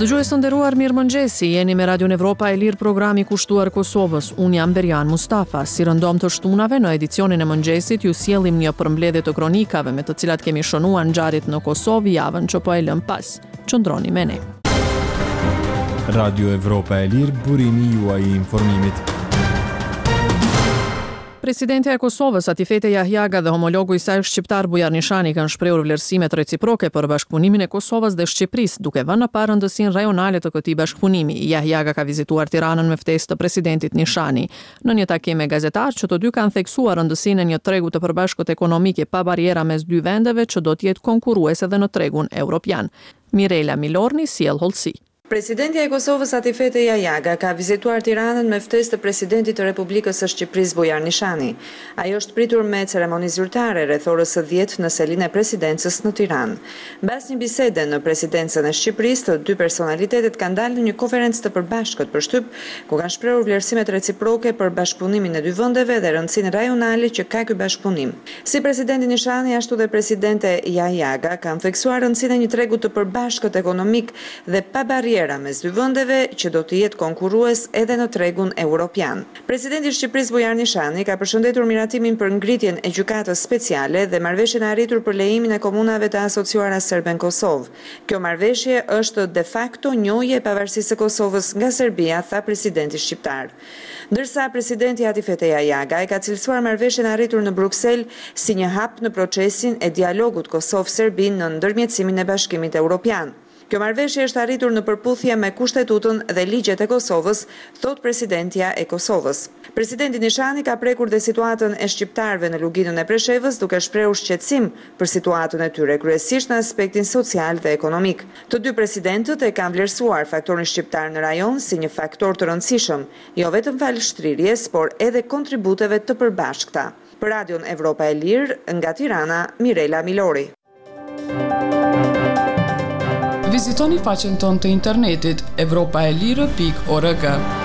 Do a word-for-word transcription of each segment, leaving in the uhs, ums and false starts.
Dëgjues të nderuar, mirëmëngjesi. Jeni me Radio Evropa e Lirë, programi kushtuar Kosovës. Unë jam Berian Mustafa. Si rëndom të shtunave në edicionin e mëngjesit ju sjellim një përmbledhje të kronikave me të cilat kemi shënuar ngjarjet në Kosovë javën që po e lëm pas. Qëndroni me ne. Radio Evropa e Lirë, burimi juaj i informimit. Presidentja e Kosovës, Atifete Jahjaga dhe homologu i saj shqiptar Bujar Nishani kanë shprehur vlerësimet reciproke për bashkëpunimin e Kosovës dhe Shqipërisë, duke vënë në parë rëndësinë rajonale të këtij bashkëpunimi. Jahjaga ka vizituar Tiranën me ftesë të presidentit Nishani. Në një takim me gazetarë, që të dy kanë theksuar rëndësinë e një tregu të përbashkët ekonomike pa bariera mes dy vendeve që do të jetë konkurruese edhe në tregun evropian. Mirela Milorni sjell hollësi. Presidentja e Kosovës Atifete Jahjaga ka vizituar Tiranën me ftesë të presidentit të Republikës së Shqipërisë Bujar Nishani. Ajo është pritur me ceremoni zyrtare rreth orës së dhjetë në selinë e presidencës në Tiranë. Mbas një bisede në presidencën e Shqipërisë, të dy personalitetet kanë dalë në një konferencë të përbashkët për shtyp, ku kanë shprehur vlerësimet reciproke për bashkëpunimin e dy vendeve dhe rëndësinë rajonale që ka ky bashkëpunim. Si presidenti Nishani, ashtu dhe presidente Jahjaga kanë theksuar rëndësinë e një tregu të përbashkët ekonomik dhe pa barriera mes dy vendeve që do të jetë konkurrues edhe në tregun evropian. Presidenti i Shqipërisë Bujar Nishani ka përshëndetur miratimin për ngritjen e gjykatës speciale dhe marrëveshjen e arritur për lejimin e komunave të asociuara serbe në Kosovë. Kjo marrëveshje është de facto njohje e pavarësisë së Kosovës nga Serbia, tha presidenti shqiptar. Ndërsa presidenti Atifete Jahjaga e ka cilësuar marrëveshjen e arritur në Bruksel si një hap në procesin e dialogut Kosovë-Serbi në ndërmjetësimin e Bashkimit Evropian. Kjo marrëveshje është arritur në përputhje me kushtetutën dhe ligjet e Kosovës, thot presidentja e Kosovës. Presidenti Nishani ka prekur dhe situatën e shqiptarëve në luginën e Preshevës, duke shprehur shqetësim për situatën e tyre, kryesisht në aspektin social dhe ekonomik. Të dy presidentët e kanë vlerësuar faktorin shqiptar në rajon si një faktor të rëndësishëm, jo vetëm falështrirjes, por edhe kontributeve të përbashkëta. Për Radion Evropa e Lirë, nga Tirana, Mirela Milori. Vizitoni faqen tonë të internetit evropaelire pikë org.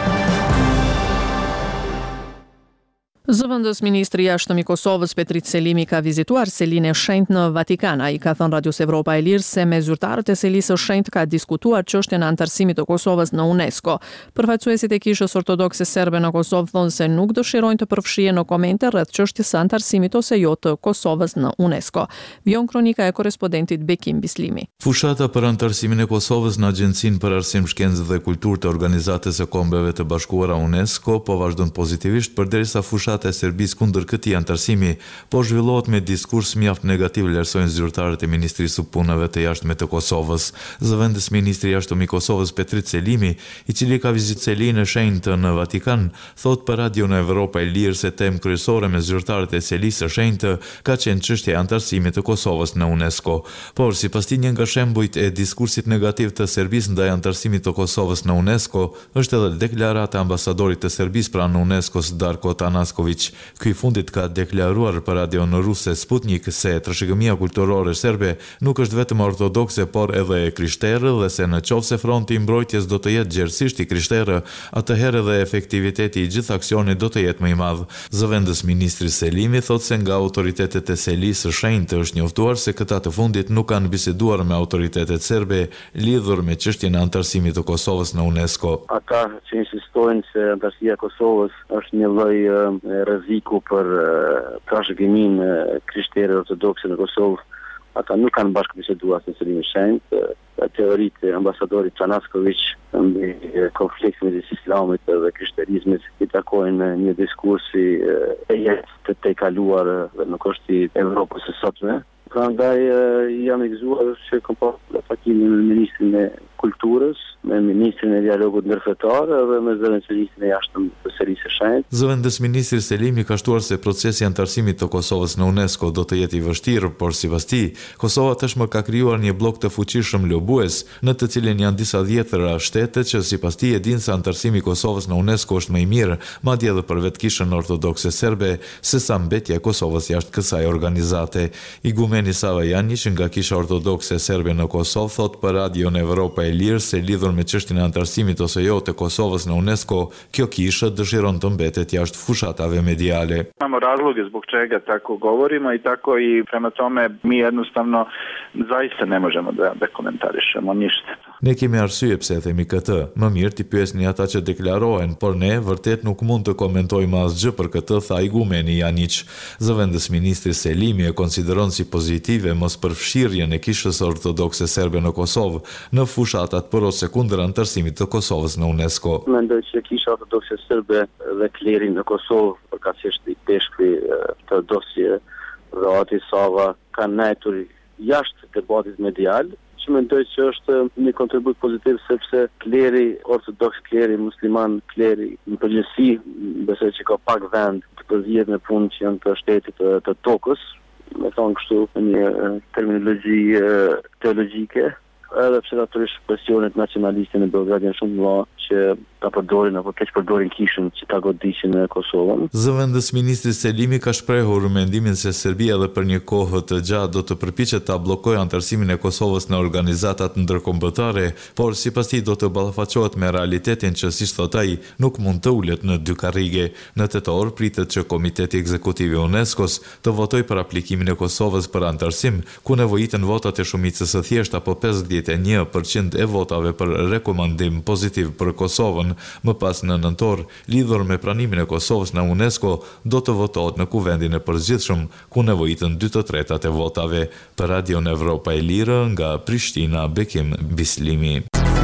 Zëvendës ministri i jashtëm i Kosovës Petrit Selimi ka vizituar selinë e shenjtë në Vatikan. Ai ka thënë Radios Evropa e Lirë se me zyrtarët e selisë së shenjtë ka diskutuar çështjen e antarësimit të Kosovës në UNESCO. Përfaqësuesit e Kishës Ortodokse Serbe në Kosovë thonë se nuk dëshirojnë të përfshihen në komente rreth çështjes së antarësimit ose jo të Kosovës në UNESCO. Vjon kronika e korrespondentit Bekim Bislimi. Fushata për antarësimin e Kosovës në Agjencinë për Arsim, Shkencë dhe Kulturë të Organizatës së Kombeve të Bashkuara UNESCO po vazhdon pozitivisht përderisa fushata e Serbisë kundër këtij antarësimi po zhvillohet me diskurs mjaft negativ, vlerësojnë zyrtarët e Ministrisë së Punëve të Jashtme të Kosovës. Zëvendës ministri i jashtëm i Kosovës Petrit Selimi, i cili ka vizitë selinë e shenjtë në Vatikan, thot për Radio në Evropa e Lirë se temë kryesore me zyrtarët e selisë së shenjtë ka qenë çështja e antarësimit të Kosovës në UNESCO. Por sipas tij, një nga shembujt e diskursit negativ të Serbisë ndaj antarësimit të Kosovës në UNESCO është edhe deklarata e ambasadorit të Serbisë pranë UNESCO-s Darko Tanasković. Ky fundit ka deklaruar për radion ruse Sputnik se trashëgimia kulturore serbe nuk është vetëm ortodokse, por edhe e krishterë, dhe se në qoftë se fronti i mbrojtjes do të jetë gjerësisht i krishterë, atëherë edhe efektiviteti i gjithë aksionit do të jetë më i madh. Zëvendës ministri Selimi thot se nga autoritetet e selisë së shenjtë është njoftuar se këta të fundit nuk kanë biseduar me autoritetet serbe lidhur me çështjen e antarësimit të Kosovës në UNESCO. Ata që insistojnë se antarësia e Kosovës është një lloj rreziku për trashëgimin krishterë ortodokse në Kosovë, ata nuk kanë bashkëbiseduar se selinë e shenjtë. Teoritë e ambasadorit Tanasković mbi konfliktin midis islamit dhe krishterizmit i takojnë një diskursi e jetë të tejkaluar dhe nuk është i Evropës së sotme. Prandaj jam i gëzuar që kam pasur takimin me ministrin e Kulturës, me ministrin e dialogut ndërfetar dhe me zëvendës ministrin e jashtëm të selisë së shenjtë. Zëvendës ministri Selimi ka shtuar se procesi i antarësimit të Kosovës në UNESCO do të jetë i vështirë, por sipas tij, Kosova tashmë ka krijuar një blok të fuqishëm lobues, në të cilin janë disa dhjetëra shtete që sipas tij e dinë se antarësimi i Kosovës në UNESCO është më i mirë, madje edhe për vetë Kishën Ortodokse Serbe, sesa mbetja e Kosovës jashtë kësaj organizate. Igumeni Sava Janić nga Kisha Ortodokse Serbe në Kosovë thot për Radio në Evropa Evropa e Lirë se lidhur me çështjen e antarësimit ose jo të Kosovës në UNESCO, kjo kishë dëshiron të mbetet jashtë fushatave mediale. Imamo razloge zbog čega tako govorimo i tako i prema tome mi jednostavno zaista ne možemo da, da komentarišemo ništa. Ne kemi arsye pse themi këtë. Më mirë ti pyesni ata që deklarohen, por ne vërtet nuk mund të komentojmë asgjë për këtë, tha igumeni Janić. Zëvendës ministri Selimi e konsideron si pozitive mos përfshirjen e kishës ortodokse serbe në Kosovë në fushatat për ose kundër antarësimit të Kosovës në UNESCO. Mendoj që kisha ortodokse serbe dhe kleri në Kosovë, përkatësisht i peshkvi të dosje dhe Ati Sava kanë nejtur jashtë debatit medial, që mendoj që është një kontribut pozitiv sepse kleri, ortodoks kleri, musliman kleri, në përgjithësi, besoj që ka pak vend të përzihet në punë që janë të shtetit të, të tokës, me thonë kështu një terminologji teologjike, edhe pse natyrisht presionet nacionaliste në Beograd janë shumë të mëdha që ta përdorin apo keq përdorin kishën që ta goditjen në Kosovën. Zëvendës ministri Selimi ka shprehur mendimin se Serbia edhe për një kohë të gjatë do të përpiqet ta bllokojë antarësimin e Kosovës në organizatat ndërkombëtare, por sipas tij do të ballafaqohet me realitetin që, siç thot ai, nuk mund të ulet në dy karrige. Në tetor pritet që Komiteti Ekzekutiv i UNESCO-s të votojë për aplikimin e Kosovës për antarësim, ku nevojiten votat e shumicës së thjeshtë apo pesëdhjetë e një përqind e votave për rekomandim pozitiv për Kosovën. Më pas në nëntor, lidhur me pranimin e Kosovës në UNESCO, do të votohet në kuvendin e përgjithshëm, ku nevojitën dy të tretat e votave. Për Radion Evropa e Lirë, nga Prishtina, Bekim Bislimi.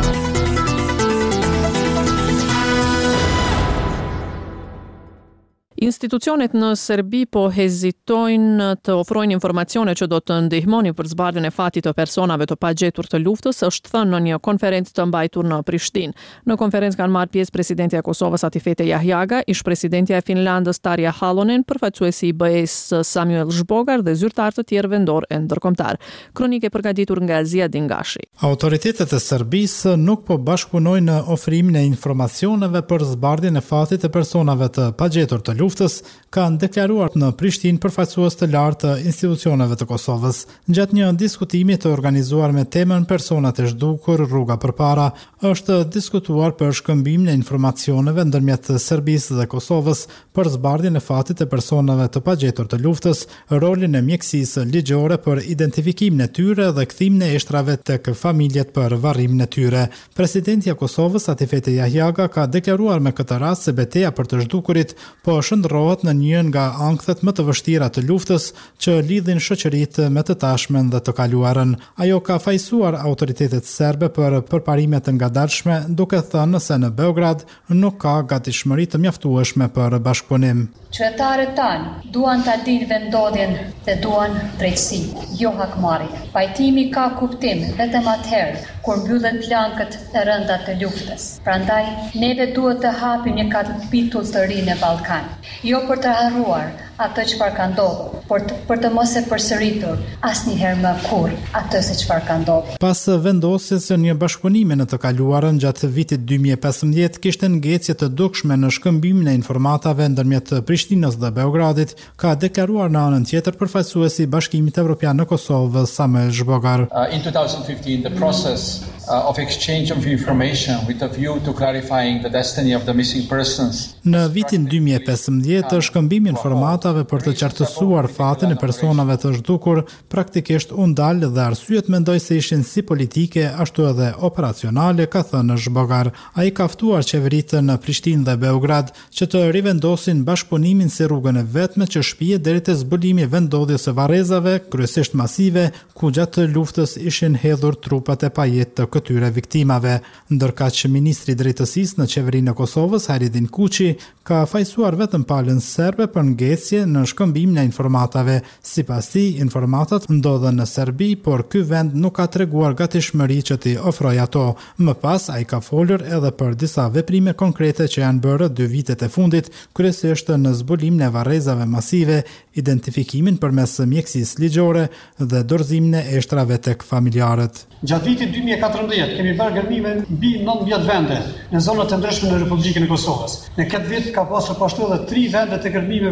Institucionet në Serbi po hezitojnë të ofrojnë informacione që do të ndihmoni për zbardhjen e fatit të personave të pagjetur të luftës, është thënë në një konferencë të mbajtur në Prishtinë. Në konferencë kanë marrë pjesë presidentja e Kosovës Atifete Jahjaga, ish presidentja e Finlandës Tarja Halonen, përfaqësuesi i B E-s Samuel Zhbogar dhe zyrtar të tjerë vendor e ndërkombëtar. Kronike përgatitur nga Zia Dingashi. Autoritetet e Serbisë nuk po bashkëpunojnë në ofrimin e informacioneve për zbardhjen e fatit të personave të pagjetur të luftës, kanë deklaruar në Prishtinë përfaqësues të lartë të institucioneve të Kosovës. Gjatë një diskutimi të organizuar me temën personat e zhdukur rruga përpara, është diskutuar për shkëmbimin e informacioneve ndërmjet Serbisë dhe Kosovës për zbardhjen e fatit të personave të pagjetur të luftës, rolin e mjekësisë ligjore për identifikimin e tyre dhe kthimin e eshtrave tek familjet për varrimin e tyre. Presidentja e Kosovës Atifete Jahjaga ka deklaruar me këtë rast se betejë për të zhdukurit po shndërrohet në një nga ankthet më të vështira të luftës që lidhin shoqëritë me të tashmen dhe të kaluarën. Ajo ka fajsuar autoritetet serbe për përparime të ngadalshme, duke thënë se në Beograd nuk ka gatishmëri të mjaftueshme për bashkëpunim. Qytetarët tanë duan ta dinë vendodhjen dhe duan drejtësi, jo hakmarrje. Pajtimi ka kuptim vetëm atëherë kur mbyllen plankët e rënda të luftës. Prandaj, neve duhet të hapim një kapitull të ri në Ballkan, jo për të harruar atë çfarë ka ndodhur, por të, për të mos e përsëritur asnjëherë më kurrë atë se çfarë ka ndodhur. Pas vendosjes së një bashkëpunimi në të kaluarën gjatë vitit dy mijë e pesëmbëdhjetë, kishte ngecje të dukshme në shkëmbimin e informatave ndërmjet Prishtinës dhe Beogradit, ka deklaruar në anën tjetër përfaqësuesi i Bashkimit Evropian në Kosovë Samuel Zhbogar. Uh, in twenty fifteen, the process uh, of exchange of information with a view to clarifying the destiny of the missing persons. Në vitin dy mijë e pesëmbëdhjetë, shkëmbimi i informatave për të qartësuar fatin e personave të zhdukur praktikisht u ndal dhe arsyet mendoj se ishin si politike ashtu edhe operacionale, ka thënë Zhbogar. Ai ka ftuar qeveritë në Prishtinë dhe Beograd që të rivendosin bashkëpunimin si rrugën e vetme që shpihet deri te zbulimi i vendodhjes së varrezave, kryesisht masive, ku gjatë luftës ishin hedhur trupat e pajet të këtyre viktimave. Ndërkaq ministri i drejtësisë në qeverinë e Kosovës, Haridin Kuçi, ka fajsuar vetëm palën serbe për ngecje në shkëmbimin e informatave. Sipas tij, informatat ndodhen në Serbi, por ky vend nuk ka treguar gatishmëri që t'i ofrojë ato. Më pas, ai ka folur edhe për disa veprime konkrete që janë bërë dy vitet e fundit, kryesisht në zbulimin e varrezave masive, identifikimin përmes mjekësisë ligjore dhe dorëzimin e eshtrave tek familjarët. Gjatë vitit dy mijë e katërmbëdhjetë kemi bërë gërmime mbi nëntëmbëdhjetë vende në zonat e ndryshme në Republikën e Kosovës. Në këtë vit ka pasur pashtu edhe tri vende të gërmimeve në Serbi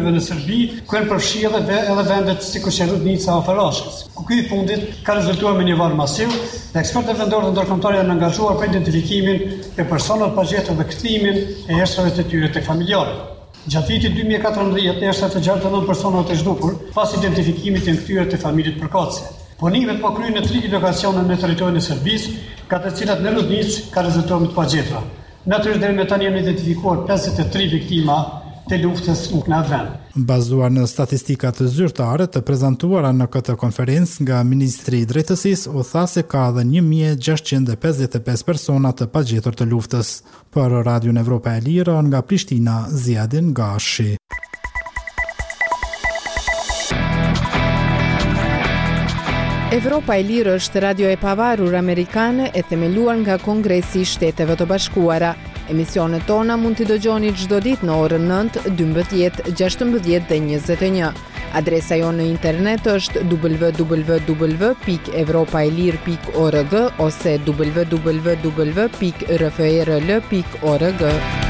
Shqipëri, ku janë përfshirë edhe vendet sikur që Rudnica apo Farashkës. Ku ky i fundit ka rezultuar me një varr masiv dhe ekspertët vendorë dhe ndërkombëtar janë angazhuar për identifikimin e personave pa gjetur dhe kthimin e erësave të tyre tek familjarët. Gjatë vitit dy mijë e katërmbëdhjetë, erësat të gjashtë nëntë persona të zhdukur pas identifikimit janë kthyer te familjet përkatëse. Punimet po kryen në tri lokacione në territorin e Serbisë, ka të cilat në Rudnicë ka rezultuar me të pagjetura. Natyrisht deri më tani janë identifikuar pesëdhjetë e tre viktima të luftës në atë vend. Bazuar në statistika të zyrtare të prezantuara në këtë konferencë nga Ministri i Drejtësisë, u tha se ka edhe një mijë e gjashtëqind e pesëdhjetë e pesë persona të pagjetur të luftës. Për Radion Evropa e Lirë nga Prishtina, Ziadin Gashi. Evropa e Lirë është radio e pavarur amerikane e themeluar nga Kongresi i Shteteve të Bashkuara. Emisionet tona mund t'i dëgjoni çdo ditë në orën nëntë, dymbëdhjetë, gjashtëmbëdhjetë dhe njëzet e një. Adresa jonë në internet është w w w pikë evropaelir pikë org ose w w w pikë r f e r l pikë org.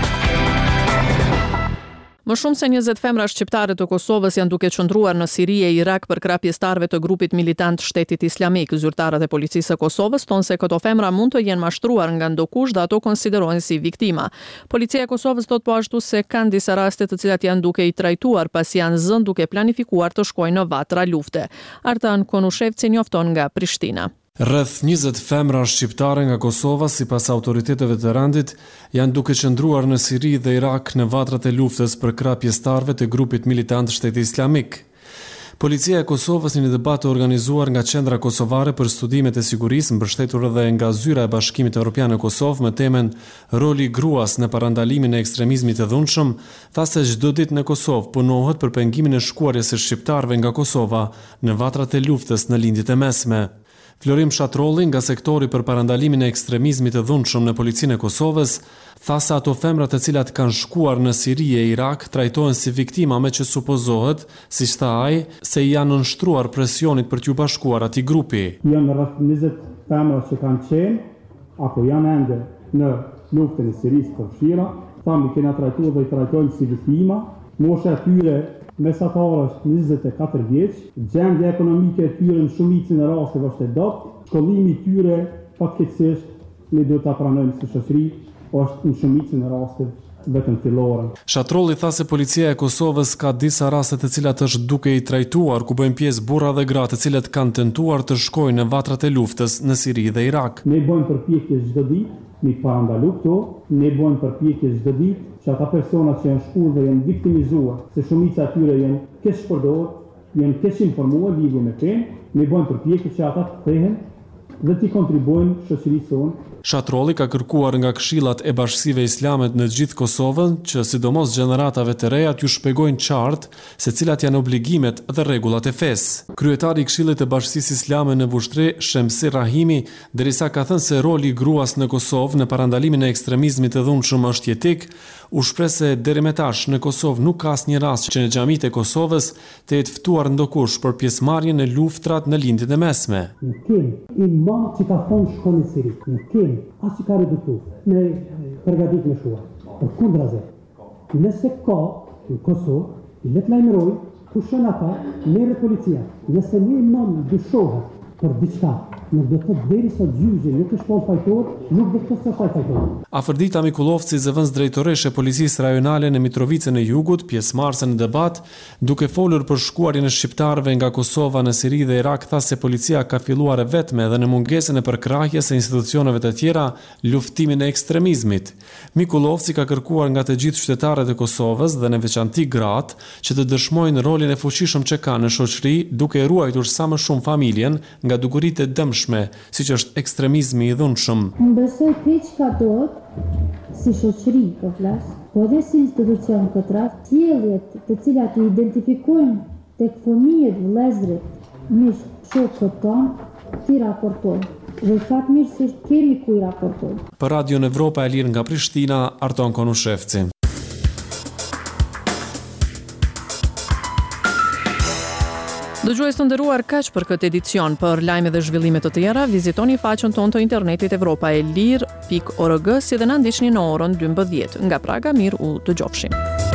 Më shumë se njëzet femra shqiptare të Kosovës janë duke qëndruar në Siri e Irak për krapjestarëve të grupit militant Shtetit Islamik. Zyrtarët e policisë së Kosovës thonë se këto femra mund të jenë mashtruar nga ndokush dhe ato konsiderohen si viktima. Policia e Kosovës thot po ashtu se kanë disa raste të cilat janë duke i trajtuar pasi janë zënë duke planifikuar të shkojnë në vatra lufte. Artan Konushevci njofton nga Prishtina. Rreth njëzet femra shqiptare nga Kosova, sipas autoriteteve të rendit, janë duke qëndruar në Siri dhe Irak në vatrat e luftës për krapjestarëve të grupit militant Shteti Islamik. Policia e Kosovës në një debat të organizuar nga Qendra Kosovare për Studimet e Sigurisë, mbështetur edhe nga Zyra e Bashkimit Evropian në Kosovë me temen Roli gruas në parandalimin e ekstremizmit të dhunshëm, tha se çdo ditë në Kosovë punohet për pengimin e shkuarjes së shqiptarëve nga Kosova në vatrat e luftës në lindjet e mesme. Florim Shatrolli nga sektori për parandalimin e ekstremizmit të dhunshëm në policinë e Kosovës tha se ato femra të cilat kanë shkuar në Siri e Irak trajtohen si viktima me që supozohet, siç tha ai, se janë nënshtruar presionit për t'u bashkuar atij grupi. Janë rreth njëzet femra që kanë qenë apo janë ende në luftën e Sirisë të fshira, thamë kena trajtuar dhe i trajtojnë si viktima, mosha e tyre mesatare është njëzet e katër vjeç, gjendja ekonomike e tyre në shumicën e rasteve është e dobët, shkollimi i tyre fatkeqësisht ne do ta pranojmë si shoqëri, është në shumicën e rasteve vetëm fillore. Shatrolli tha se policia e Kosovës ka disa raste të cilat është duke i trajtuar ku bëjnë pjesë burra dhe gra të cilët kanë tentuar të shkojnë në vatrat e luftës në Siri dhe Irak. Ne bëjmë përpjekje çdo ditë me parandalu këto, ne bëjmë përpjekje çdo ditë që ata persona që janë shkuar dhe janë viktimizuar, se shumica e tyre janë keq përdorur, janë keq informuar lidhje me penë, ne bëjmë përpjekje që ata të kthehen dhe të kontribuojnë shoqërisë sonë. Shatrolli ka kërkuar nga këshillat e bashkësive islame në gjithë Kosovën që sidomos gjeneratave të reja t'ju shpjegojnë qartë se cilat janë obligimet dhe rregullat e fesë. Kryetari i Këshillit të Bashkësisë Islame në Vushtre, Shemsi Rahimi, derisa ka thënë se roli i gruas në Kosovë në parandalimin e ekstremizmit të dhunshëm është jetik, u shpreh se deri më tash në Kosovë nuk ka asnjë rast që në xhamitë e Kosovës të jetë ftuar ndokush për pjesëmarrje në luftrat në lindjet e mesme. Në kem imam që ka thonë shkoni në Siri, në kem as që ka reduktu, me përgatit me shua. Për kundraze, nëse ka në Kosovë, i let lajmëroj, kushon ata, merre policia. Nëse një imam dyshohet për diçka, nuk do të deri sa gjyqi nuk është pa fajtor, nuk do të të fajtor. Afërdita Mikulovci, zëvendës drejtoreshe e policisë rajonale në Mitrovicën e Jugut, pjesëmarrëse në debat, duke folur për shkuarjen e shqiptarëve nga Kosova në Siri dhe Irak, tha se policia ka filluar e vetme dhe në mungesën e përkrahjes së institucioneve të tjera luftimin e ekstremizmit. Mikulovci ka kërkuar nga të gjithë qytetarët e Kosovës dhe në veçanti gratë që të dëshmojnë rolin e fuqishëm që kanë në shoqëri, duke ruajtur sa më shumë familjen nga dukuritë e dëmshme, siç është ekstremizmi i dhunshëm. Unë besoj keq ka duhet si shoqëri po flas, po dhe si institucion këtë rast, sjelljet të cilat i identifikojnë tek fëmijët, vëllezërit, miq, shokët tonë, ti raportojnë. Dhe fatmirësisht kemi ku i raportojnë. Për Radion Evropa e Lirë nga Prishtina, Arton Konushevci. Dëgjues të nderuar, kaq për këtë edicion. Për lajme dhe zhvillime të tjera, vizitoni faqen tonë të internetit evropaelir pikë org, si dhe na ndiqni në orën dymbëdhjetë. Nga Praga, mirë u dëgjofshim.